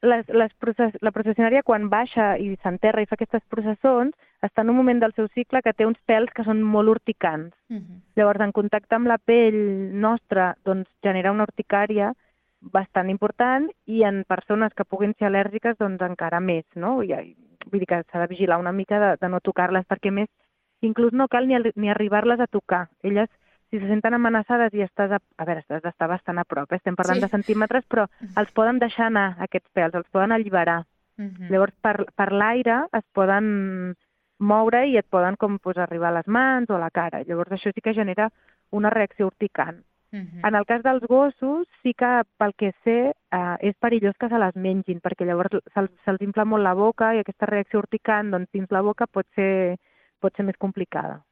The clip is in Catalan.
La processionària, quan baixa i s'enterra i fa aquestes processons, està en un moment del seu cicle que té uns pèls que són molt urticants. Llavors, en contacte amb la pell nostra, doncs, genera una urticària bastant important i en persones que puguin ser al·lèrgiques, doncs encara més, no? Vull dir que s'ha de vigilar una mica de no tocar-les, perquè a més, inclús no cal ni arribar-les a tocar. Elles, si se senten amenaçades i estàs has d'estar bastant a prop, estem parlant de centímetres, però els poden deixar anar, aquests pèls, els poden alliberar. Llavors, per l'aire es poden moure i et poden arribar a les mans o a la cara. Llavors, això sí que genera una reacció urticant. En el cas dels gossos, sí que, pel que sé, és perillós que se les mengin, perquè llavors se'ls infla molt la boca i aquesta reacció urticant dins la boca pot ser més complicada.